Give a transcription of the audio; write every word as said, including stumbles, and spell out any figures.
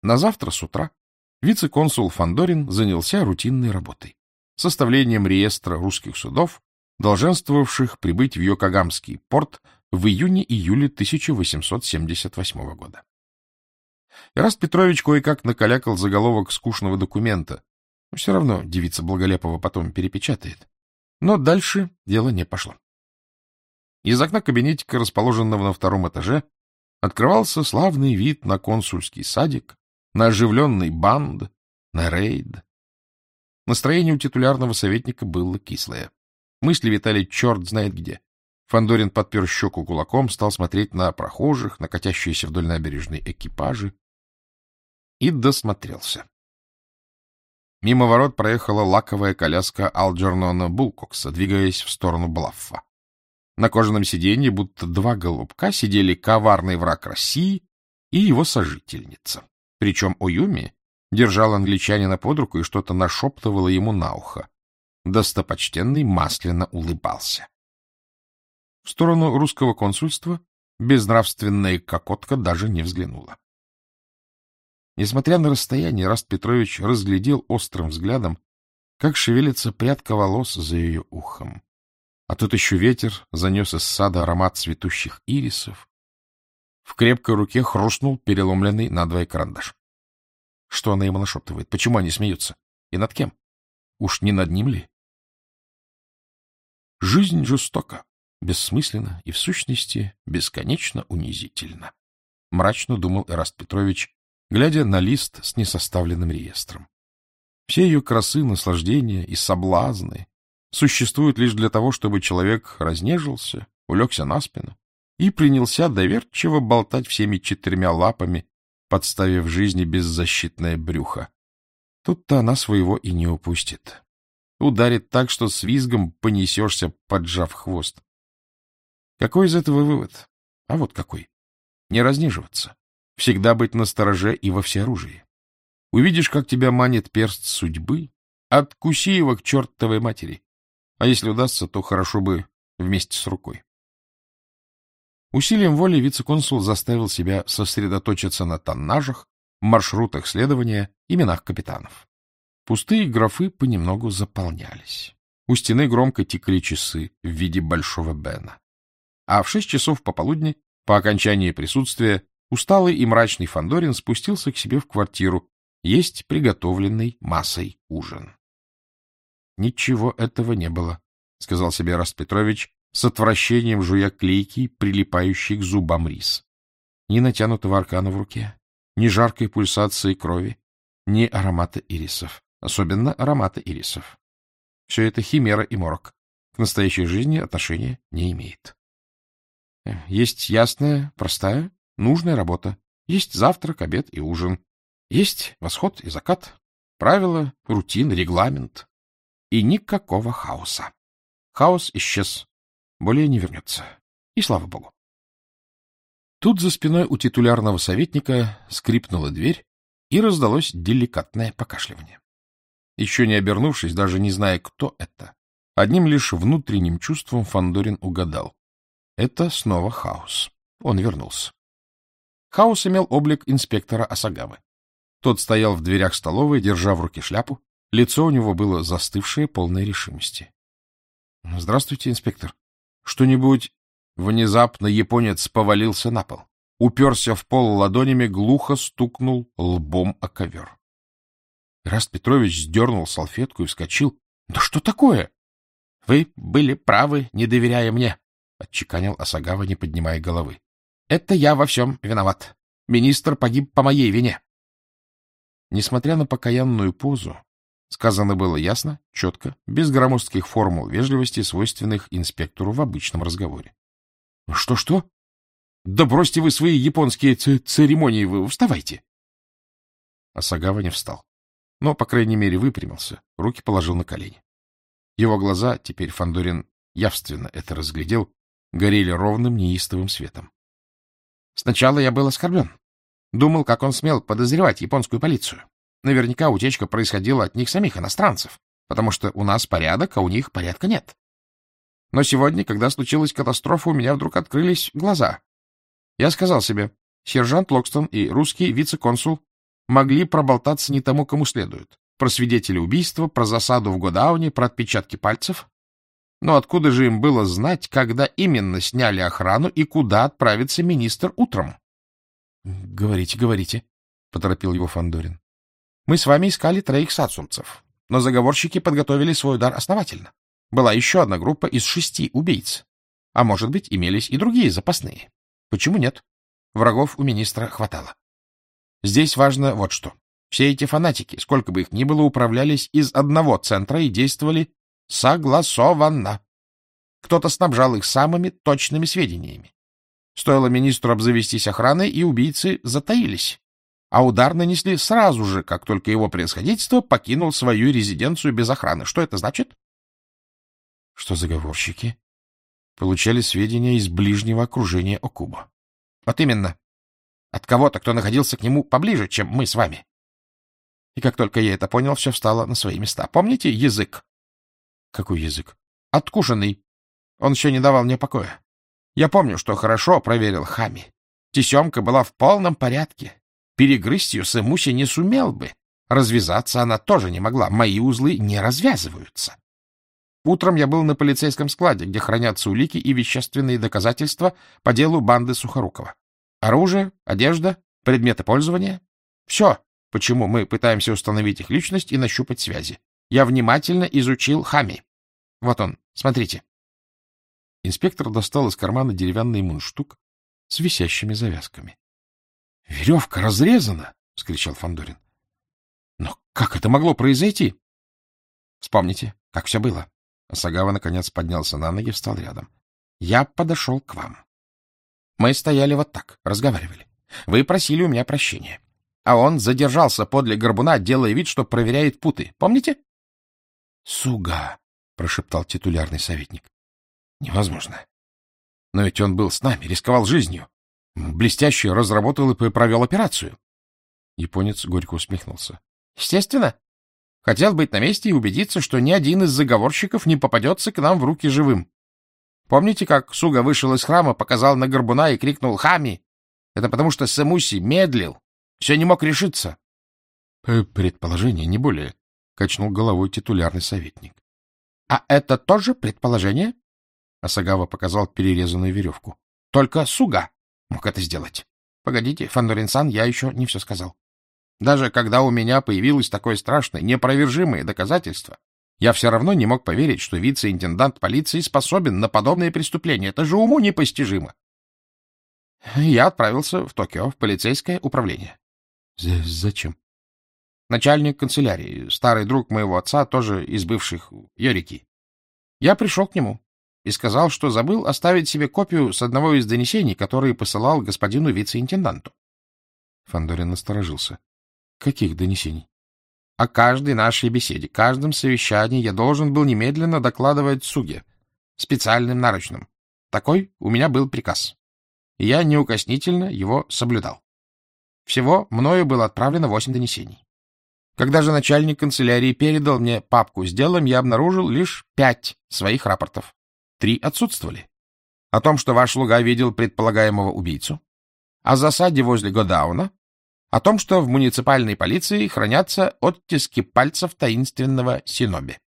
На завтра с утра вице-консул Фандорин занялся рутинной работой — составлением реестра русских судов, долженствовавших прибыть в Йокогамский порт в июне-июле тысяча восемьсот семьдесят восьмого года. Эраст Петрович кое-как накалякал заголовок скучного документа. Все равно девица Благолепова потом перепечатает. Но дальше дело не пошло. Из окна кабинетика, расположенного на втором этаже, открывался славный вид на консульский садик, на оживленный банд, на рейд. Настроение у титулярного советника было кислое. Мысли витали черт знает где. Фандорин подпер щеку кулаком, стал смотреть на прохожих, на катящиеся вдоль набережной экипажи. И досмотрелся. Мимо ворот проехала лаковая коляска Алджернона Булкокса, двигаясь в сторону Блаффа. На кожаном сиденье, будто два голубка, сидели коварный враг России и его сожительница. Причем Оюми держал англичанина под руку и что-то нашептывало ему на ухо. Достопочтенный масляно улыбался. В сторону русского консульства безнравственная кокотка даже не взглянула. Несмотря на расстояние, Эраст Петрович разглядел острым взглядом, как шевелится прядка волос за ее ухом. А тут еще ветер занес из сада аромат цветущих ирисов. В крепкой руке хрустнул переломленный надвое карандаш. Что она ему нашептывает? Почему они смеются? И над кем? Уж не над ним ли? Жизнь жестока, бессмысленна и, в сущности, бесконечно унизительна. Мрачно думал Эраст Петрович, глядя на лист с несоставленным реестром. Все ее красы, наслаждения и соблазны существуют лишь для того, чтобы человек разнежился, улегся на спину и принялся доверчиво болтать всеми четырьмя лапами, подставив жизни беззащитное брюхо. Тут-то она своего и не упустит. Ударит так, что с визгом понесешься, поджав хвост. Какой из этого вывод? А вот какой. Не разнеживаться. Всегда быть настороже и во всеоружии. Увидишь, как тебя манит перст судьбы, откуси его к чертовой матери. А если удастся, то хорошо бы вместе с рукой. Усилием воли вице-консул заставил себя сосредоточиться на тоннажах, маршрутах следования, именах капитанов. Пустые графы понемногу заполнялись. У стены громко тикали часы в виде большого Бена. А в шесть часов пополудни, по окончании присутствия, усталый и мрачный Фандорин спустился к себе в квартиру есть приготовленный массой ужин. Ничего этого не было, — сказал себе Эраст Петрович, с отвращением жуя клейкий, прилипающий к зубам рис. Ни натянутого аркана в руке, ни жаркой пульсации крови, ни аромата ирисов, особенно аромата ирисов. Все это химера и морок. К настоящей жизни отношения не имеет. Есть ясная, простая, нужная работа. Есть завтрак, обед и ужин. Есть восход и закат. Правила, рутин, регламент. И никакого хаоса. Хаос исчез. Более не вернется. И слава богу. Тут за спиной у титулярного советника скрипнула дверь, и раздалось деликатное покашливание. Еще не обернувшись, даже не зная, кто это, одним лишь внутренним чувством Фандорин угадал. Это снова Хаос. Он вернулся. Хаос имел облик инспектора Асагавы. Тот стоял в дверях столовой, держа в руке шляпу. Лицо у него было застывшее, полное решимости. — Здравствуйте, инспектор. Что-нибудь... Внезапно японец повалился на пол. Уперся в пол ладонями, глухо стукнул лбом о ковер. Эраст Петрович сдернул салфетку и вскочил. — Да что такое? — Вы были правы, не доверяя мне, — отчеканил Асагава, не поднимая головы. — Это я во всем виноват. Министр погиб по моей вине. Несмотря на покаянную позу, сказано было ясно, четко, без громоздких формул вежливости, свойственных инспектору в обычном разговоре. — Что-что? Да бросьте вы свои японские церемонии, вы вставайте. Асагава не встал, но, по крайней мере, выпрямился, руки положил на колени. Его глаза, теперь Фандорин явственно это разглядел, горели ровным неистовым светом. Сначала я был оскорблен. Думал, как он смел подозревать японскую полицию. Наверняка утечка происходила от них самих, иностранцев, потому что у нас порядок, а у них порядка нет. Но сегодня, когда случилась катастрофа, у меня вдруг открылись глаза. Я сказал себе, сержант Локстон и русский вице-консул могли проболтаться не тому, кому следует. Про свидетеля убийства, про засаду в Годауне, про отпечатки пальцев. Но откуда же им было знать, когда именно сняли охрану и куда отправится министр утром? — Говорите, говорите, — поторопил его Фандорин. — Мы с вами искали троих сацумцев, но заговорщики подготовили свой удар основательно. Была еще одна группа из шести убийц. А может быть, имелись и другие запасные. Почему нет? Врагов у министра хватало. Здесь важно вот что. Все эти фанатики, сколько бы их ни было, управлялись из одного центра и действовали согласованно. Кто-то снабжал их самыми точными сведениями. Стоило министру обзавестись охраной, и убийцы затаились. А удар нанесли сразу же, как только его превосходительство покинул свою резиденцию без охраны. Что это значит? Что заговорщики получали сведения из ближнего окружения Окуба. Вот именно. От кого-то, кто находился к нему поближе, чем мы с вами. И как только я это понял, все встало на свои места. Помните язык? Какой язык? Откушенный. Он еще не давал мне покоя. Я помню, что хорошо проверил Хами. Тесемка была в полном порядке. Перегрызть ее Сэмуси не сумел бы. Развязаться она тоже не могла. Мои узлы не развязываются. Утром я был на полицейском складе, где хранятся улики и вещественные доказательства по делу банды Сухорукова. Оружие, одежда, предметы пользования — все, почему мы пытаемся установить их личность и нащупать связи. Я внимательно изучил Хами. Вот он, смотрите. Инспектор достал из кармана деревянный мундштук с висящими завязками. — Веревка разрезана! — вскричал Фандорин. — Но как это могло произойти? — Вспомните, как все было. Асагава, наконец, поднялся на ноги и встал рядом. — Я подошел к вам. Мы стояли вот так, разговаривали. Вы просили у меня прощения. А он задержался подле горбуна, делая вид, что проверяет путы. Помните? — Суга, — прошептал титулярный советник. — Невозможно. Но ведь он был с нами, рисковал жизнью. Блестяще разработал и провел операцию. Японец горько усмехнулся. — Естественно. Хотел быть на месте и убедиться, что ни один из заговорщиков не попадется к нам в руки живым. Помните, как Суга вышел из храма, показал на горбуна и крикнул «Хами»? Это потому, что Сэмуси медлил, все не мог решиться. — Предположение, не более, — качнул головой титулярный советник. — А это тоже предположение? Асагава показал перерезанную веревку. — Только Суга мог это сделать. Погодите, Фандорин-сан, я еще не все сказал. Даже когда у меня появилось такое страшное, неопровержимое доказательство, я все равно не мог поверить, что вице-интендант полиции способен на подобные преступления. Это же уму непостижимо. Я отправился в Токио, в полицейское управление. — Зачем? Начальник канцелярии, старый друг моего отца, тоже из бывших Йорики. Я пришел к нему и сказал, что забыл оставить себе копию с одного из донесений, которые посылал господину вице-интенданту. Фандорин насторожился. — Каких донесений? — О каждой нашей беседе, каждом совещании я должен был немедленно докладывать Суге, специальным нарочным. Такой у меня был приказ. И я неукоснительно его соблюдал. Всего мною было отправлено восемь донесений. Когда же начальник канцелярии передал мне папку с делом, я обнаружил лишь пять своих рапортов. Три отсутствовали. О том, что ваш слуга видел предполагаемого убийцу, о засаде возле Годауна, о том, что в муниципальной полиции хранятся оттиски пальцев таинственного синоби.